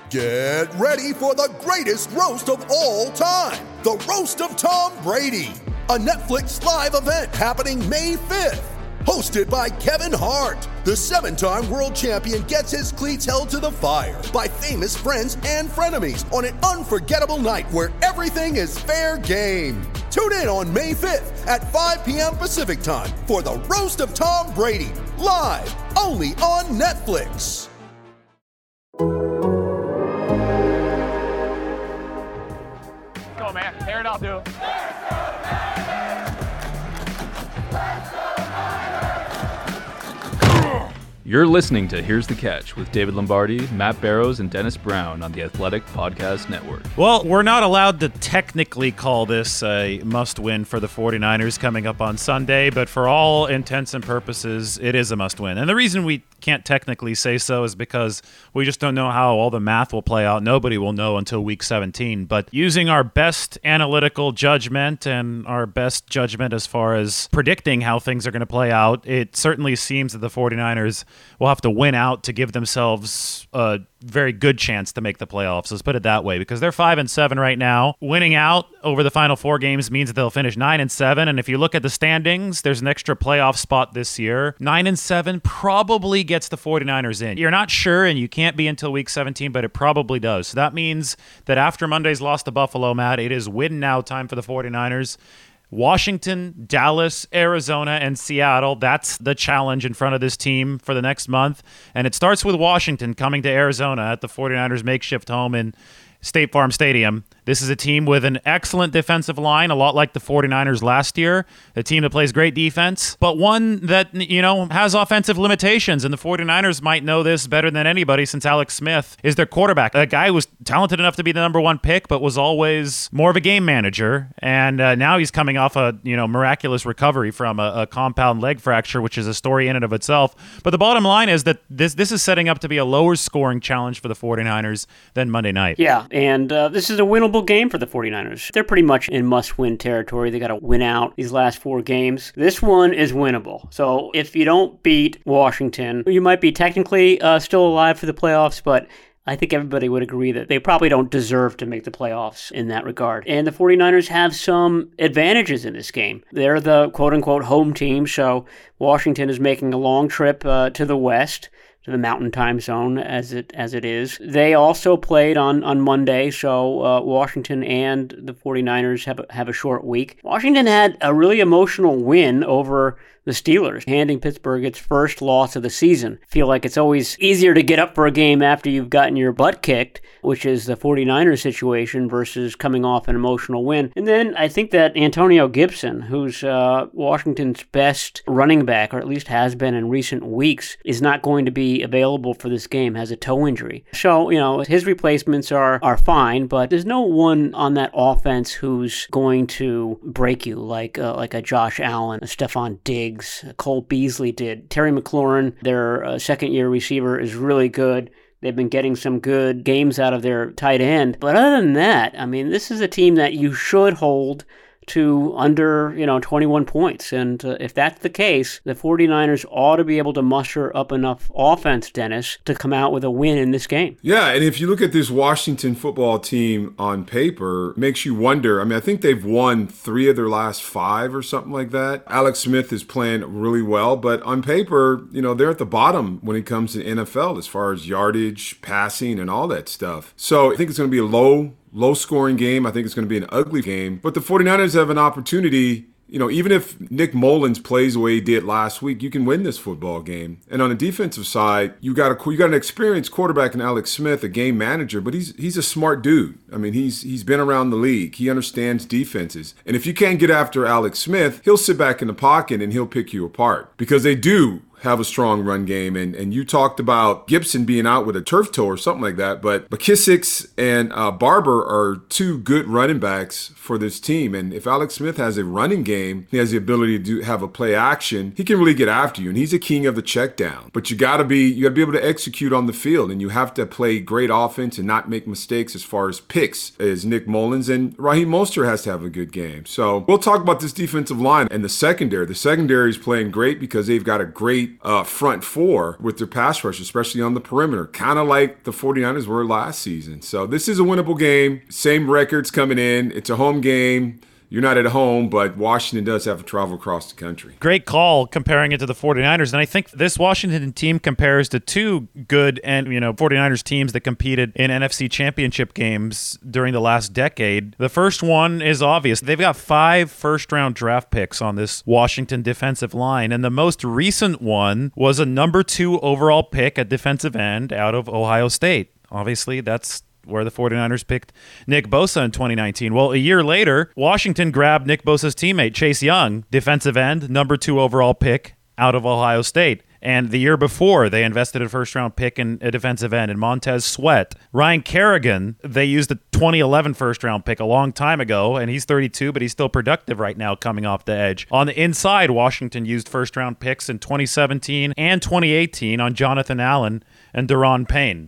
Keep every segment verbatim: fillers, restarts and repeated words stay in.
Get ready for the greatest roast of all time, the Roast of Tom Brady, a Netflix live event happening May fifth. Hosted by Kevin Hart, the seven-time world champion gets his cleats held to the fire by famous friends and frenemies on an unforgettable night where everything is fair game. Tune in on May fifth at five p.m. Pacific time for the Roast of Tom Brady, live only on Netflix. Go, man. Tear it out, dude. You're listening to Here's the Catch with David Lombardi, Matt Barrows, and Dennis Brown on the Athletic Podcast Network. Well, we're not allowed to technically call this a must-win for the 49ers coming up on Sunday, but for all intents and purposes, it is a must-win. And the reason we can't technically say so is because we just don't know how all the math will play out. Nobody will know until week seventeen. But using our best analytical judgment and our best judgment as far as predicting how things are going to play out, it certainly seems that the 49ers will have to win out to give themselves a very good chance to make the playoffs. Let's put it that way, because they're five and seven right now. Winning out over the final four games means that they'll finish nine and seven. And if you look at the standings, there's an extra playoff spot this year. Nine and seven probably gets the 49ers in. You're not sure, and you can't be until week seventeen, but it probably does. So that means that after Monday's loss to Buffalo, Matt, it is win now time for the 49ers. Washington, Dallas, Arizona, and Seattle. That's the challenge in front of this team for the next month. And it starts with Washington coming to Arizona at the 49ers makeshift home in State Farm Stadium. This is a team with an excellent defensive line, a lot like the 49ers last year, a team that plays great defense, but one that, you know, has offensive limitations, and the 49ers might know this better than anybody since Alex Smith is their quarterback. A guy who was talented enough to be the number one pick, but was always more of a game manager, and uh, now he's coming off a, you know, miraculous recovery from a, a compound leg fracture, which is a story in and of itself. But the bottom line is that this, this is setting up to be a lower scoring challenge for the 49ers than Monday night. Yeah, and uh, this is a winnable game for the 49ers. They're pretty much in must-win territory. They got to win out these last four games. This one is winnable. So if you don't beat Washington, you might be technically uh, still alive for the playoffs, but I think everybody would agree that they probably don't deserve to make the playoffs in that regard. And the 49ers have some advantages in this game. They're the quote-unquote home team, so Washington is making a long trip uh, to the west, to the mountain time zone as it as it is. They also played on, on Monday, so uh, Washington and the 49ers have a, have a short week. Washington had a really emotional win over the Steelers, handing Pittsburgh its first loss of the season. Feel like it's always easier to get up for a game after you've gotten your butt kicked, which is the 49ers situation, versus coming off an emotional win. And then I think that Antonio Gibson, who's uh, Washington's best running back, or at least has been in recent weeks, is not going to be available for this game, has a toe injury. So, you know, his replacements are, are fine, but there's no one on that offense who's going to break you like, uh, like a Josh Allen, a Stephon Diggs, Cole Beasley did. Terry McLaurin, their uh, second-year receiver, is really good. They've been getting some good games out of their tight end. But other than that, I mean, this is a team that you should hold to under, you know, twenty-one points. And uh, if that's the case, the 49ers ought to be able to muster up enough offense, Dennis, to come out with a win in this game. Yeah, and if you look at this Washington football team on paper, it makes you wonder. I mean, I think they've won three of their last five or something like that. Alex Smith is playing really well, but on paper, you know, they're at the bottom when it comes to N F L as far as yardage, passing, and all that stuff. So I think it's going to be a low Low-scoring game. I think it's going to be an ugly game. But the 49ers have an opportunity. You know, even if Nick Mullins plays the way he did last week, you can win this football game. And on the defensive side, you got a you got an experienced quarterback in Alex Smith, a game manager, but he's he's a smart dude. I mean, he's he's been around the league. He understands defenses. And if you can't get after Alex Smith, he'll sit back in the pocket and he'll pick you apart, because they do have a strong run game. And and you talked about Gibson being out with a turf toe or something like that, but McKissick and uh, Barber are two good running backs for this team. And if Alex Smith has a running game, he has the ability to do, have a play action, he can really get after you. And he's a king of the check down. But you gotta be you gotta be able to execute on the field, and you have to play great offense and not make mistakes as far as picks as Nick Mullins. And Raheem Mostert has to have a good game. So we'll talk about this defensive line and the secondary. The secondary is playing great because they've got a great uh, front four with their pass rush, especially on the perimeter, kind of like the 49ers were last season. So this is a winnable game. Same records coming in. It's a home game. You're not at home, but Washington does have to travel across the country. Great call comparing it to the 49ers. And I think this Washington team compares to two good and, you know, 49ers teams that competed in N F C championship games during the last decade. The first one is obvious. They've got five first-round draft picks on this Washington defensive line. And the most recent one was a number two overall pick at defensive end out of Ohio State. Obviously, that's where the 49ers picked Nick Bosa in twenty nineteen. Well, a year later, Washington grabbed Nick Bosa's teammate, Chase Young, defensive end, number two overall pick out of Ohio State. And the year before, they invested a first-round pick in a defensive end in Montez Sweat. Ryan Kerrigan, they used the twenty eleven first-round pick a long time ago, and he's thirty-two, but he's still productive right now coming off the edge. On the inside, Washington used first-round picks in twenty seventeen and twenty eighteen on Jonathan Allen and Daron Payne.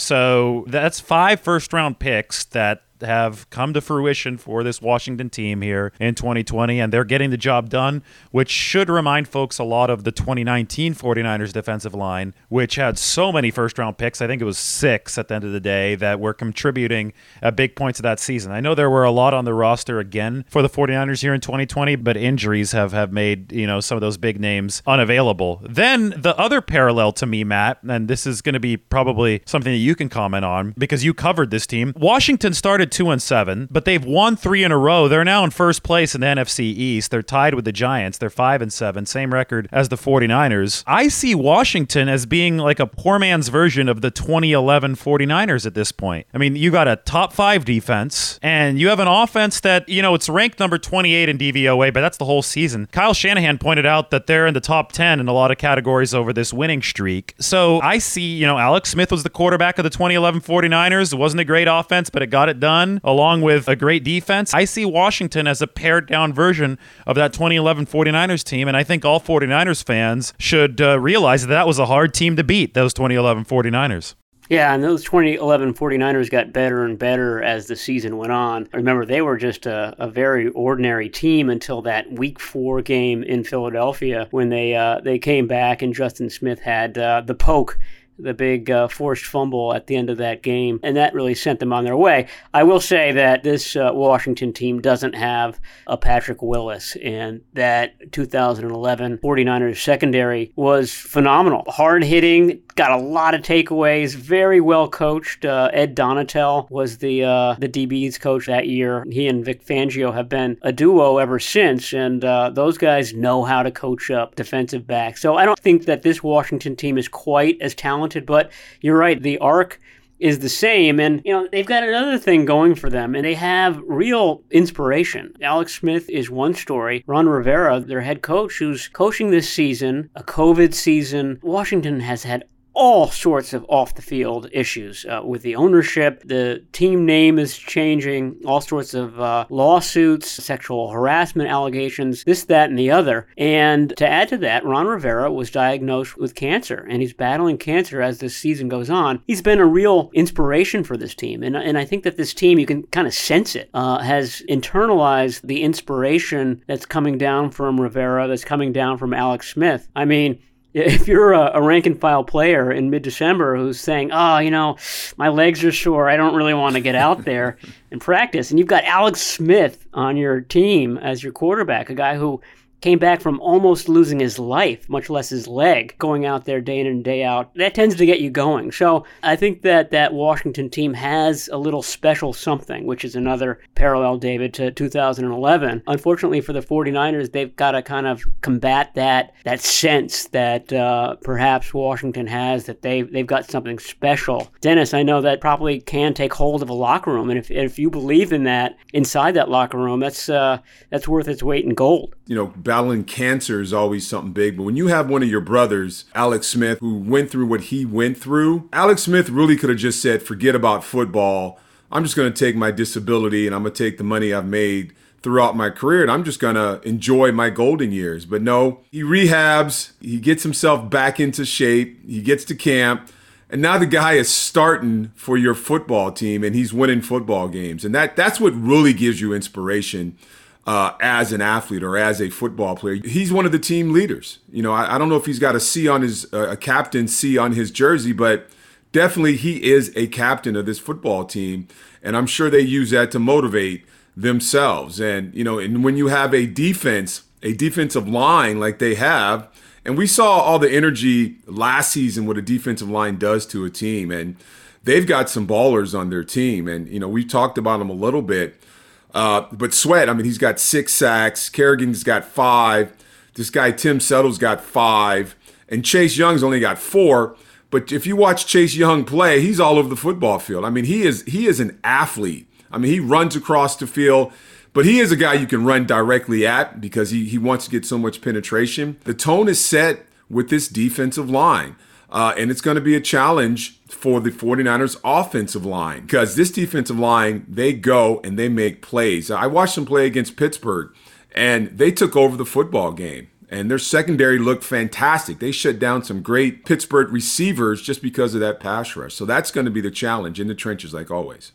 So that's five first-round picks that have come to fruition for this Washington team here in twenty twenty, and they're getting the job done, which should remind folks a lot of the twenty nineteen 49ers defensive line, which had so many first-round picks. I think it was six at the end of the day that were contributing at big points of that season. I know there were a lot on the roster again for the 49ers here in twenty twenty, but injuries have, have made, you know, some of those big names unavailable. Then the other parallel to me, Matt, and this is going to be probably something that you can comment on because you covered this team. Washington started two and seven, but they've won three in a row. They're now in first place in the N F C East. They're tied with the Giants. They're five and seven, same record as the 49ers. I see Washington as being like a poor man's version of the twenty eleven 49ers at this point. I mean, you got a top five defense, and you have an offense that, you know, it's ranked number twenty-eight in D V O A, but that's the whole season. Kyle Shanahan pointed out that they're in the top ten in a lot of categories over this winning streak. So I see, you know, Alex Smith was the quarterback of the twenty eleven 49ers. It wasn't a great offense, but it got it done, along with a great defense. I see Washington as a pared down version of that twenty eleven 49ers team, and I think all 49ers fans should uh, realize that that was a hard team to beat, those twenty eleven 49ers. Yeah, and those twenty eleven 49ers got better and better as the season went on. Remember, they were just a, a very ordinary team until that week four game in Philadelphia when they uh, they came back and Justin Smith had uh, the poke, the big uh, forced fumble at the end of that game, and that really sent them on their way. I will say that this uh, Washington team doesn't have a Patrick Willis, and that two thousand eleven 49ers secondary was phenomenal. Hard-hitting, got a lot of takeaways, very well coached. Uh, Ed Donatel was the uh, the D B's coach that year. He and Vic Fangio have been a duo ever since, and uh, those guys know how to coach up defensive backs. So I don't think that this Washington team is quite as talented, but you're right, the arc is the same, and you know they've got another thing going for them, and they have real inspiration. Alex Smith is one story. Ron Rivera, their head coach, who's coaching this season, a COVID season. Washington has had all sorts of off-the-field issues uh, with the ownership. The team name is changing, all sorts of uh, lawsuits, sexual harassment allegations, this, that, and the other. And to add to that, Ron Rivera was diagnosed with cancer, and he's battling cancer as this season goes on. He's been a real inspiration for this team, and, and I think that this team, you can kind of sense it, uh, has internalized the inspiration that's coming down from Rivera, that's coming down from Alex Smith. I mean, if you're a, a rank-and-file player in mid-December who's saying, oh, you know, my legs are sore, I don't really want to get out there and practice, and you've got Alex Smith on your team as your quarterback, a guy who came back from almost losing his life, much less his leg, going out there day in and day out, that tends to get you going. So I think that that Washington team has a little special something, which is another parallel, David, to two thousand eleven. Unfortunately for the 49ers, they've got to kind of combat that that sense that uh, perhaps Washington has, that they, they've got something special. Dennis, I know that probably can take hold of a locker room, and if if you believe in that inside that locker room, that's uh, that's worth its weight in gold. You know, battling cancer is always something big, but when you have one of your brothers, Alex Smith, who went through what he went through, Alex Smith really could have just said, forget about football. I'm just going to take my disability and I'm going to take the money I've made throughout my career and I'm just going to enjoy my golden years. But no, he rehabs, he gets himself back into shape, he gets to camp, and now the guy is starting for your football team and he's winning football games. And that that's what really gives you inspiration. uh, as an athlete or as a football player. He's one of the team leaders. You know, I, I don't know if he's got a C on his, uh, a captain C on his jersey, but definitely he is a captain of this football team. And I'm sure they use that to motivate themselves. And, you know, and when you have a defense, a defensive line like they have, and we saw all the energy last season what a defensive line does to a team. And they've got some ballers on their team. And, you know, we talked about them a little bit. Uh, but Sweat, I mean, he's got six sacks. Kerrigan's got five. This guy, Tim Settle's got five. And Chase Young's only got four. But if you watch Chase Young play, he's all over the football field. I mean, he is he is an athlete. I mean, he runs across the field. But he is a guy you can run directly at because he, he wants to get so much penetration. The tone is set with this defensive line. Uh, and it's going to be a challenge for the 49ers offensive line because this defensive line, they go and they make plays. I watched them play against Pittsburgh, and they took over the football game. And their secondary looked fantastic. They shut down some great Pittsburgh receivers just because of that pass rush. So that's going to be the challenge in the trenches like always.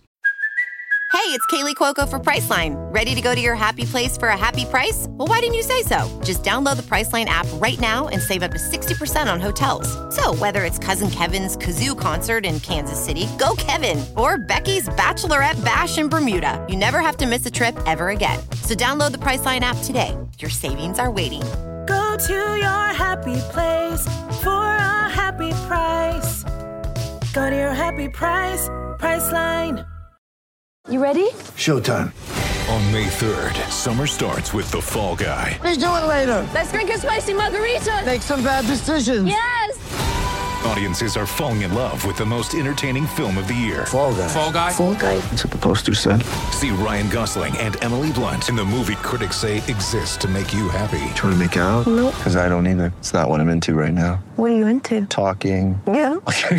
Hey, it's Kaylee Cuoco for Priceline. Ready to go to your happy place for a happy price? Well, why didn't you say so? Just download the Priceline app right now and save up to sixty percent on hotels. So whether it's Cousin Kevin's Kazoo Concert in Kansas City, go Kevin, or Becky's Bachelorette Bash in Bermuda, you never have to miss a trip ever again. So download the Priceline app today. Your savings are waiting. Go to your happy place for a happy price. Go to your happy price, Priceline. You ready? Showtime. On May third, summer starts with The Fall Guy. Let's do it later. Let's drink a spicy margarita. Make some bad decisions. Yes. Audiences are falling in love with the most entertaining film of the year. Fall Guy. Fall Guy? Fall Guy. That's what the poster said. See Ryan Gosling and Emily Blunt in the movie critics say exists to make you happy. Trying to make it out? Nope. Because I don't either. It's not what I'm into right now. What are you into? Talking. Yeah.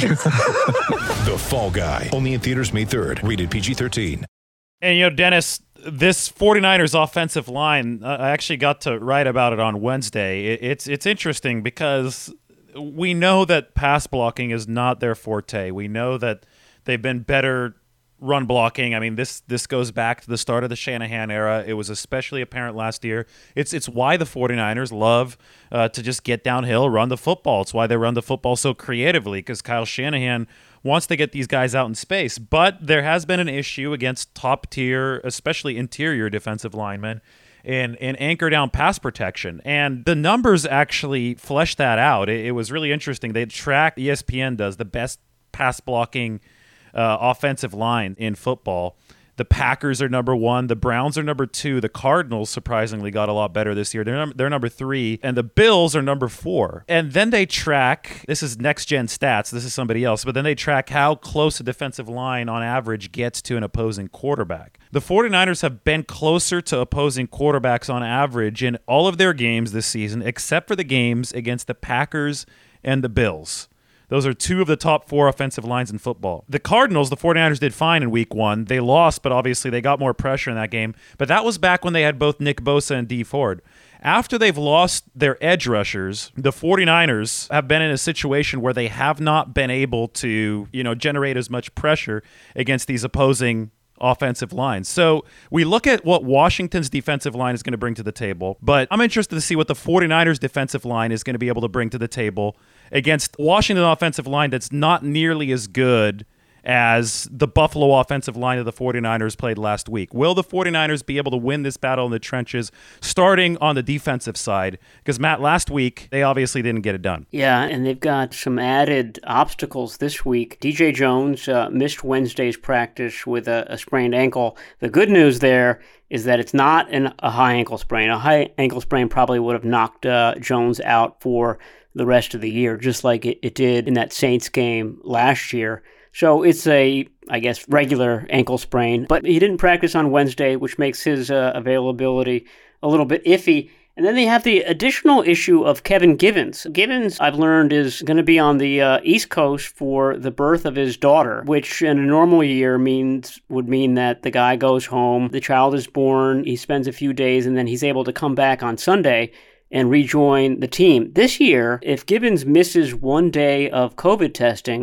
The Fall Guy. Only in theaters May third. Rated P G thirteen. And, you know, Dennis, this 49ers offensive line, uh, I actually got to write about it on Wednesday. It, it's it's interesting because we know that pass blocking is not their forte. We know that they've been better run blocking. I mean, this this goes back to the start of the Shanahan era. It was especially apparent last year. It's it's why the 49ers love uh, to just get downhill, run the football. It's why they run the football so creatively because Kyle Shanahan wants to get these guys out in space. But there has been an issue against top-tier, especially interior defensive linemen, in, in anchor down pass protection. And the numbers actually flesh that out. It, it was really interesting. They tracked, E S P N does, the best pass blocking uh, offensive line in football. The Packers are number one. The Browns are number two. The Cardinals, surprisingly, got a lot better this year. They're, num- they're number three. And the Bills are number four. And then they track, this is next-gen stats. This is somebody else. But then they track how close a defensive line on average gets to an opposing quarterback. The 49ers have been closer to opposing quarterbacks on average in all of their games this season, except for the games against the Packers and the Bills. Those are two of the top four offensive lines in football. The Cardinals, the 49ers did fine in week one. They lost, but obviously they got more pressure in that game. But that was back when they had both Nick Bosa and Dee Ford. After they've lost their edge rushers, the 49ers have been in a situation where they have not been able to, you know, generate as much pressure against these opposing offensive lines. So we look at what Washington's defensive line is going to bring to the table, but I'm interested to see what the 49ers defensive line is going to be able to bring to the table against Washington offensive line that's not nearly as good as the Buffalo offensive line of the 49ers played last week. Will the 49ers be able to win this battle in the trenches, starting on the defensive side? Because, Matt, last week, they obviously didn't get it done. Yeah, and they've got some added obstacles this week. D J Jones uh, missed Wednesday's practice with a, a sprained ankle. The good news there is that it's not an, a high ankle sprain. A high ankle sprain probably would have knocked uh, Jones out for the rest of the year, just like it, it did in that Saints game last year. So it's a, I guess, regular ankle sprain. But he didn't practice on Wednesday, which makes his uh, availability a little bit iffy. And then they have the additional issue of Kevin Givens. Givens, I've learned, is going to be on the uh, East Coast for the birth of his daughter, which in a normal year means would mean that the guy goes home, the child is born, he spends a few days, and then he's able to come back on Sunday and rejoin the team. This year, if Givens misses one day of COVID testing,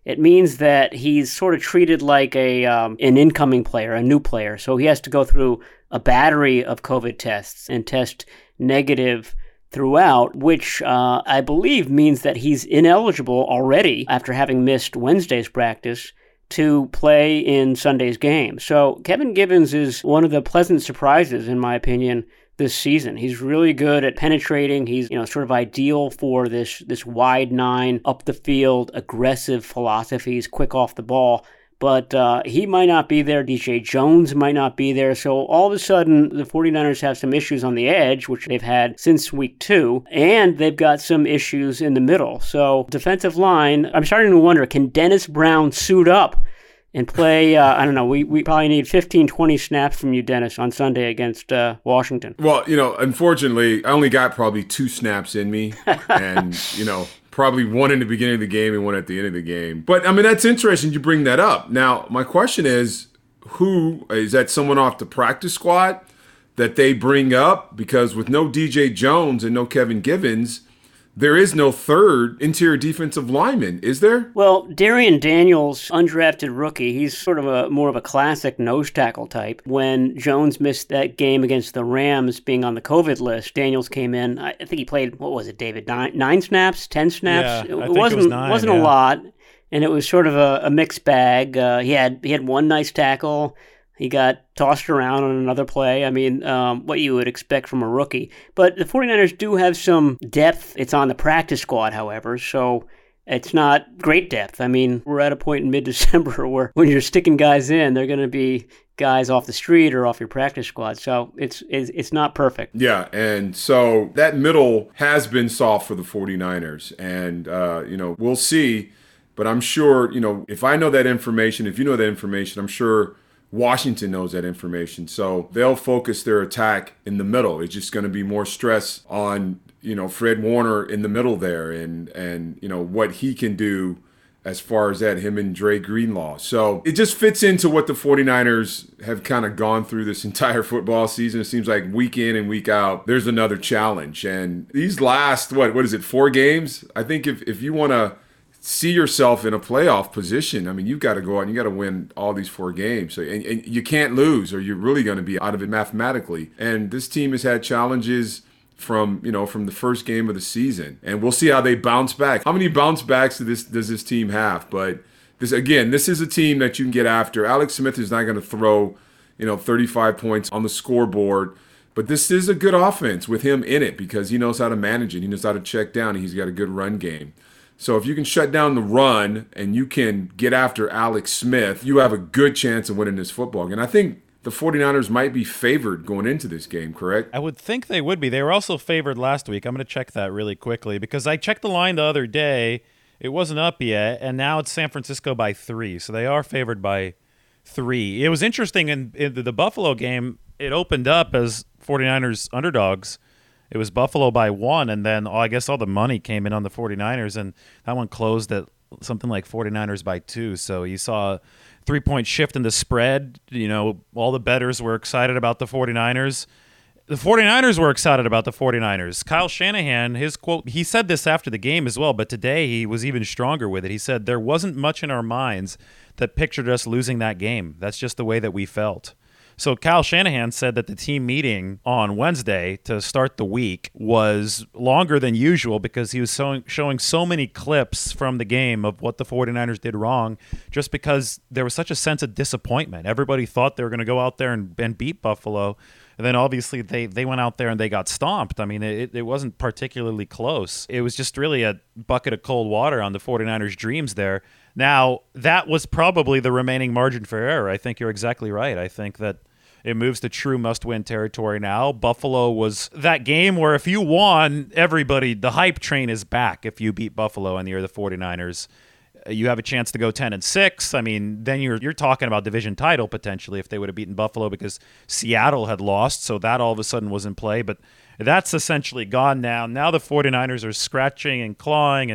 it means that he's sort of treated like a um, an incoming player, a new player. So he has to go through a battery of COVID tests and test negative throughout, which uh, I believe means that he's ineligible already after having missed Wednesday's practice to play in Sunday's game. So Kevin Givens is one of the pleasant surprises, in my opinion, this season. He's really good at penetrating. He's, you know, sort of ideal for this this wide nine, up the field, aggressive philosophies, quick off the ball. But uh, he might not be there. D J Jones might not be there. So all of a sudden, the 49ers have some issues on the edge, which they've had since week two, and they've got some issues in the middle. So defensive line, I'm starting to wonder, can Dennis Brown suit up and play, uh, I don't know, we, we probably need fifteen, twenty snaps from you, Dennis, on Sunday against uh, Washington. Well, you know, unfortunately, I only got probably two snaps in me. And, you know, probably one in the beginning of the game and one at the end of the game. But, I mean, that's interesting you bring that up. Now, my question is, who, is that someone off the practice squad that they bring up? Because with no D J Jones and no Kevin Givens, there is no third interior defensive lineman, is there? Well, Darian Daniels, undrafted rookie, he's sort of a more of a classic nose tackle type. When Jones missed that game against the Rams being on the COVID list, Daniels came in. I think he played, what was it, David, nine, nine snaps, ten snaps? Yeah, I it think wasn't, it was nine, wasn't yeah. a lot, and it was sort of a, a mixed bag. Uh, he had he had one nice tackle. He got tossed around on another play. I mean, um, what you would expect from a rookie. But the 49ers do have some depth. It's on the practice squad, however, so it's not great depth. I mean, we're at a point in mid-December where when you're sticking guys in, they're going to be guys off the street or off your practice squad. So it's, it's it's not perfect. Yeah, and so that middle has been soft for the 49ers. And, uh, you know, we'll see. But I'm sure, you know, if I know that information, if you know that information, I'm sure Washington knows that information. So they'll focus their attack in the middle. It's just going to be more stress on, you know, Fred Warner in the middle there and, and you know, what he can do as far as that, him and Dre Greenlaw. So it just fits into what the 49ers have kind of gone through this entire football season. It seems like week in and week out, there's another challenge. And these last, what, what is it, four games? I think if, if you want to see yourself in a playoff position, I mean, you've got to go out and you got to win all these four games. So, and, and you can't lose or you're really going to be out of it mathematically. And this team has had challenges from, you know, from the first game of the season. And we'll see how they bounce back. How many bounce backs does this, does this team have? But this, again, this is a team that you can get after. Alex Smith is not going to throw, you know, thirty-five points on the scoreboard. But this is a good offense with him in it because he knows how to manage it. He knows how to check down. And he's got a good run game. So if you can shut down the run and you can get after Alex Smith, you have a good chance of winning this football game. And I think the 49ers might be favored going into this game, correct? I would think they would be. They were also favored last week. I'm going to check that really quickly because I checked the line the other day. It wasn't up yet, and now it's San Francisco by three. So they are favored by three. It was interesting in, in the Buffalo game. It opened up as 49ers underdogs. It was Buffalo by one, and then oh, I guess all the money came in on the 49ers, and that one closed at something like 49ers by two. So you saw a three-point shift in the spread. You know, all the bettors were excited about the 49ers. The 49ers were excited about the 49ers. Kyle Shanahan, his quote, he said this after the game as well, but today he was even stronger with it. He said, there wasn't much in our minds that pictured us losing that game. That's just the way that we felt. So Kyle Shanahan said that the team meeting on Wednesday to start the week was longer than usual because he was showing, showing so many clips from the game of what the 49ers did wrong just because there was such a sense of disappointment. Everybody thought they were going to go out there and, and beat Buffalo. And then obviously they, they went out there and they got stomped. I mean, it, it wasn't particularly close. It was just really a bucket of cold water on the 49ers' dreams there. Now, that was probably the remaining margin for error. I think you're exactly right. I think that it moves to true must-win territory now. Buffalo was that game where if you won, everybody, the hype train is back if you beat Buffalo and you're the 49ers. You have a chance to go ten and six. I mean, then you're you're talking about division title potentially if they would have beaten Buffalo because Seattle had lost, so that all of a sudden was in play. But that's essentially gone now. Now the 49ers are scratching and clawing and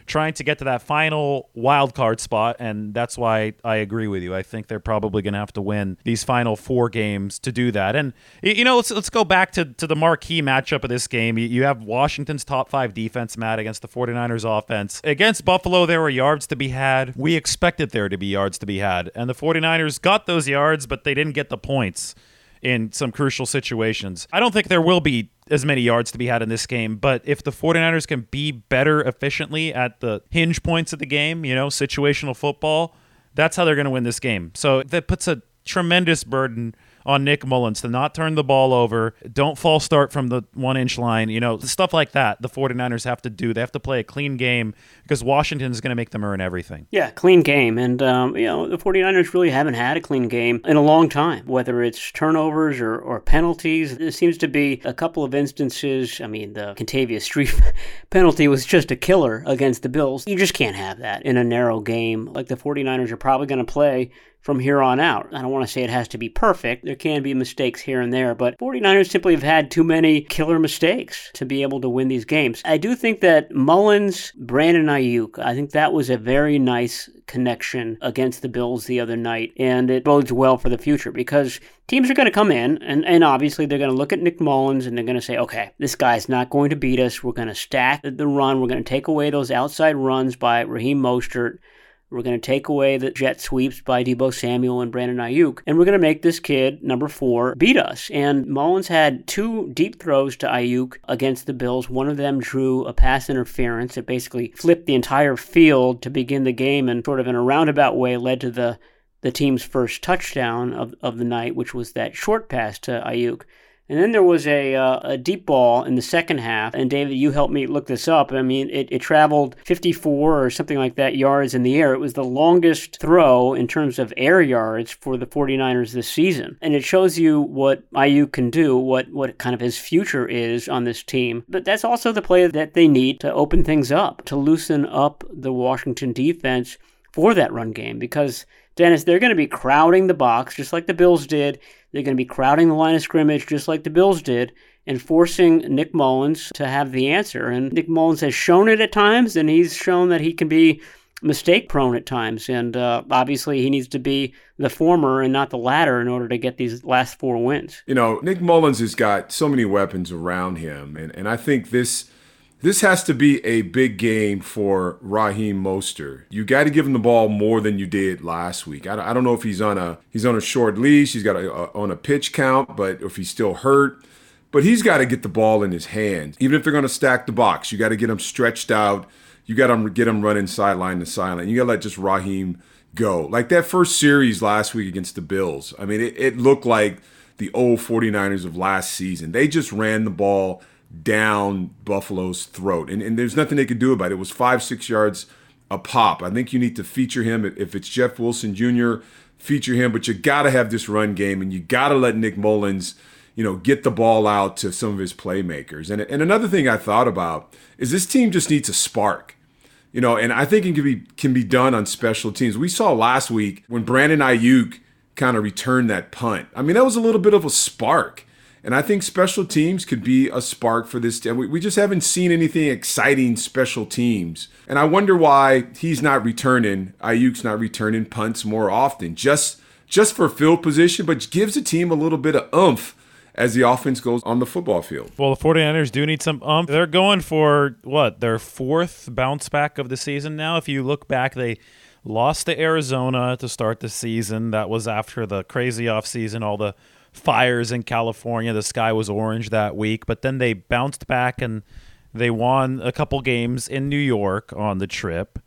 trying to get to that final wild card spot, and that's why I agree with you. I think they're probably going to have to win these final four games to do that. And, you know, let's let's go back to, to the marquee matchup of this game. You, you have Washington's top five defense, Matt, against the 49ers offense. Against Buffalo, there were yards to be had. We expected there to be yards to be had, and the 49ers got those yards, but they didn't get the points in some crucial situations. I don't think there will be as many yards to be had in this game, but if the 49ers can be better efficiently at the hinge points of the game, you know, situational football, that's how they're going to win this game. So that puts a tremendous burden on Nick Mullins to not turn the ball over, don't false start from the one-inch line, you know, stuff like that the 49ers have to do. They have to play a clean game because Washington is going to make them earn everything. Yeah, clean game. And, um, you know, the 49ers really haven't had a clean game in a long time, whether it's turnovers or, or penalties. There seems to be a couple of instances. I mean, the Kentavious Street penalty was just a killer against the Bills. You just can't have that in a narrow game like the 49ers are probably going to play from here on out. I don't want to say it has to be perfect. There can be mistakes here and there, but 49ers simply have had too many killer mistakes to be able to win these games. I do think that Mullins, Brandon Ayuk, I think that was a very nice connection against the Bills the other night, and it bodes well for the future because teams are going to come in, and, and obviously they're going to look at Nick Mullins and they're going to say, okay, this guy's not going to beat us. We're going to stack the run. We're going to take away those outside runs by Raheem Mostert. We're going to take away the jet sweeps by Deebo Samuel and Brandon Ayuk, and we're going to make this kid, number four, beat us. And Mullins had two deep throws to Ayuk against the Bills. One of them drew a pass interference. It basically flipped the entire field to begin the game and sort of in a roundabout way led to the, the team's first touchdown of, of the night, which was that short pass to Ayuk. And then there was a uh, a deep ball in the second half. And David, you helped me look this up. I mean, it, it traveled fifty-four or something like that yards in the air. It was the longest throw in terms of air yards for the 49ers this season. And it shows you what Ayuk can do, what, what kind of his future is on this team. But that's also the play that they need to open things up, to loosen up the Washington defense for that run game. Because, Dennis, they're going to be crowding the box just like the Bills did. They're going to be crowding the line of scrimmage just like the Bills did and forcing Nick Mullins to have the answer. And Nick Mullins has shown it at times, and he's shown that he can be mistake-prone at times. And uh, obviously he needs to be the former and not the latter in order to get these last four wins. You know, Nick Mullins has got so many weapons around him, and, and I think this this has to be a big game for Raheem Mostert. You got to give him the ball more than you did last week. I, I don't know if he's on a he's on a short leash, he's got a, a, on a pitch count, but if he's still hurt. But he's got to get the ball in his hands. Even if they're going to stack the box, you got to get him stretched out. You got to get him running sideline to sideline. You got to let just Raheem go. Like that first series last week against the Bills. I mean, it, it looked like the old 49ers of last season. They just ran the ball down Buffalo's throat. And, and there's nothing they could do about it. It was five, six yards a pop. I think you need to feature him. If it's Jeff Wilson Junior, feature him. But you got to have this run game, and you got to let Nick Mullins, you know, get the ball out to some of his playmakers. And, and another thing I thought about is this team just needs a spark. You know, and I think it can be can be done on special teams. We saw last week when Brandon Ayuk kind of returned that punt. I mean, that was a little bit of a spark. And I think special teams could be a spark for this team. We, we just haven't seen anything exciting special teams. And I wonder why he's not returning, Ayuk's not returning punts more often, just, just for field position, but gives the team a little bit of oomph as the offense goes on the football field. Well, the 49ers do need some umph. They're going for, what, their fourth bounce back of the season now? If you look back, they lost to Arizona to start the season. That was after the crazy offseason, all the fires in California. The sky was orange that week. But then they bounced back and they won a couple games in New York on the trip.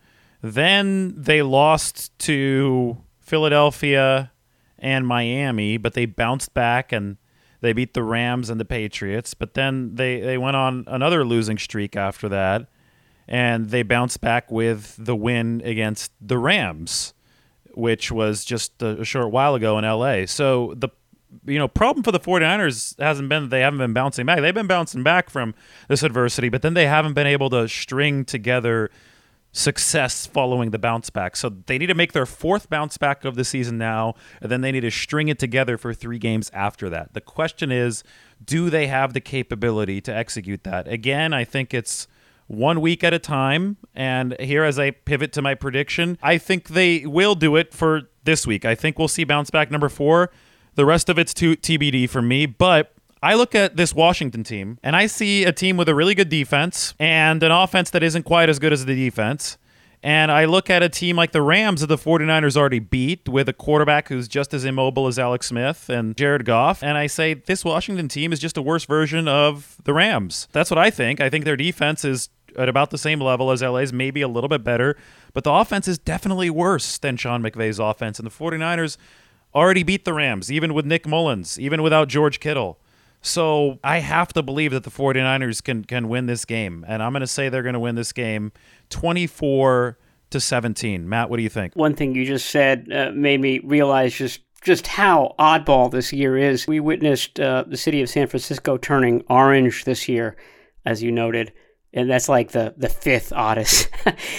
Then they lost to Philadelphia and Miami, but they bounced back and they beat the Rams and the Patriots, but then they, they went on another losing streak after that, and they bounced back with the win against the Rams, which was just a, a short while ago in L A. So the you know problem for the 49ers hasn't been that they haven't been bouncing back. They've been bouncing back from this adversity, but then they haven't been able to string together success following the bounce back. So they need to make their fourth bounce back of the season now, and then they need to string it together for three games after that. The question is, do they have the capability to execute that? Again, I think it's one week at a time. And here, as I pivot to my prediction, I think they will do it for this week. I think we'll see bounce back number four. The rest of it's too T B D for me, but I look at this Washington team, and I see a team with a really good defense and an offense that isn't quite as good as the defense. And I look at a team like the Rams that the 49ers already beat with a quarterback who's just as immobile as Alex Smith and Jared Goff. And I say this Washington team is just a worse version of the Rams. That's what I think. I think their defense is at about the same level as L A's, maybe a little bit better. But the offense is definitely worse than Sean McVay's offense. And the 49ers already beat the Rams, even with Nick Mullins, even without George Kittle. So I have to believe that the 49ers can can win this game. And I'm going to say they're going to win this game twenty-four to seventeen. Matt, what do you think? One thing you just said uh, made me realize just, just how oddball this year is. We witnessed uh, the city of San Francisco turning orange this year, as you noted. And that's like the, the fifth oddest.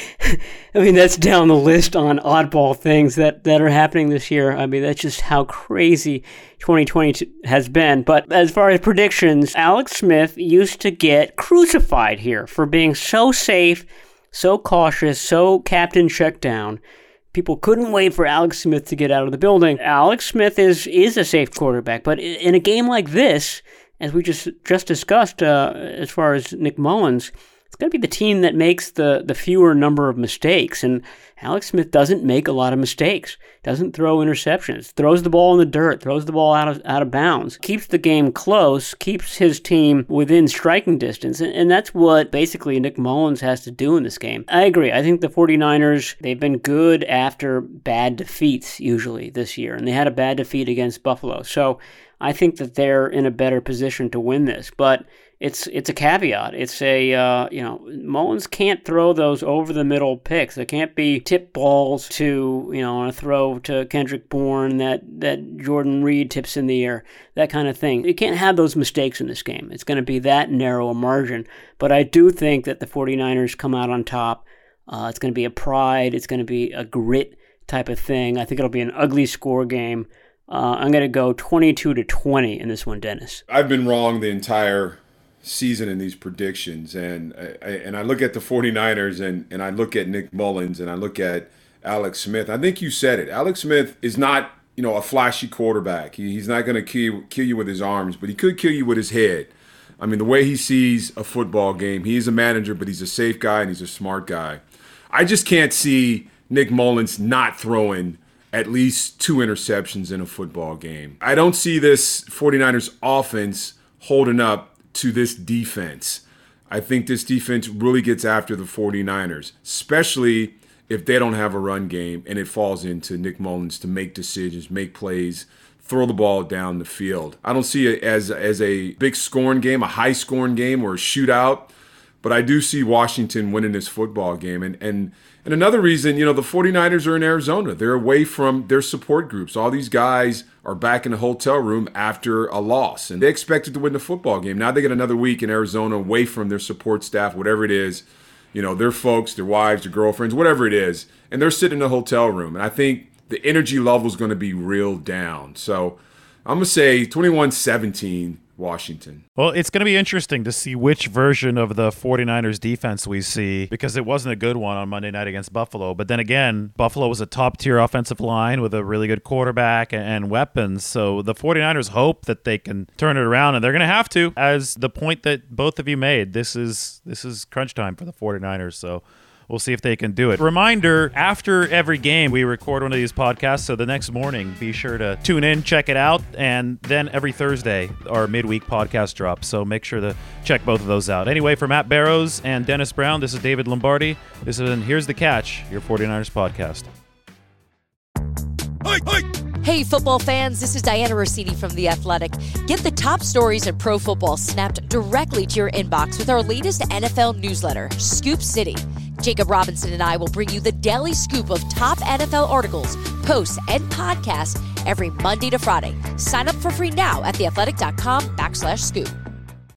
I mean, that's down the list on oddball things that, that are happening this year. I mean, that's just how crazy twenty twenty has been. But as far as predictions, Alex Smith used to get crucified here for being so safe, so cautious, so captain check down. People couldn't wait for Alex Smith to get out of the building. Alex Smith is, is a safe quarterback, but in a game like this, as we just just discussed, uh, as far as Nick Mullins, it's going to be the team that makes the, the fewer number of mistakes. And Alex Smith doesn't make a lot of mistakes, doesn't throw interceptions, throws the ball in the dirt, throws the ball out of out of bounds, keeps the game close, keeps his team within striking distance. And, and that's what basically Nick Mullins has to do in this game. I agree. I think the 49ers, they've been good after bad defeats usually this year. And they had a bad defeat against Buffalo. So I think that they're in a better position to win this, but it's it's a caveat. It's a, uh, you know, Mullins can't throw those over-the-middle picks. There can't be tip balls to, you know, on a throw to Kendrick Bourne that, that Jordan Reed tips in the air, that kind of thing. You can't have those mistakes in this game. It's going to be that narrow a margin, but I do think that the 49ers come out on top. Uh, it's going to be a pride. It's going to be a grit type of thing. I think it'll be an ugly score game. Uh, I'm going to go twenty-two to twenty in this one, Dennis. I've been wrong the entire season in these predictions, and I, and I look at the 49ers, and, and I look at Nick Mullins, and I look at Alex Smith. I think you said it. Alex Smith is not, you know, a flashy quarterback. He, he's not going to kill, kill you with his arms, but he could kill you with his head. I mean, the way he sees a football game, he's a manager, but he's a safe guy, and he's a smart guy. I just can't see Nick Mullins not throwing at least two interceptions in a football game. I don't see this 49ers offense holding up to this defense. I think this defense really gets after the 49ers, especially if they don't have a run game and it falls into Nick Mullins to make decisions, make plays, throw the ball down the field. I don't see it as, as a big scoring game, a high scoring game, or a shootout, but I do see Washington winning this football game. And and And another reason, you know, the 49ers are in Arizona. They're away from their support groups. All these guys are back in the hotel room after a loss, and they expected to win the football game. Now they get another week in Arizona away from their support staff, whatever it is, you know, their folks, their wives, their girlfriends, whatever it is, and they're sitting in the hotel room. And I think the energy level is going to be real down. So I'm going to say twenty-one seventeen. Washington. Well, it's going to be interesting to see which version of the 49ers defense we see, because it wasn't a good one on Monday night against Buffalo. But then again, Buffalo was a top-tier offensive line with a really good quarterback and weapons. So the 49ers hope that they can turn it around, and they're going to have to. As the point that both of you made, this is this is crunch time for the 49ers. So we'll see if they can do it. Reminder, after every game, we record one of these podcasts, so the next morning, be sure to tune in, check it out, and then every Thursday, our midweek podcast drops, so make sure to check both of those out. Anyway, for Matt Barrows and Dennis Brown, this is David Lombardi. This is Here's the Catch, your 49ers podcast. Hey, hey. Hey, football fans, this is Diana Rossini from The Athletic. Get the top stories in pro football snapped directly to your inbox with our latest N F L newsletter, Scoop City. Jacob Robinson and I will bring you the daily scoop of top N F L articles, posts, and podcasts every Monday to Friday. Sign up for free now at theathletic.com backslash scoop.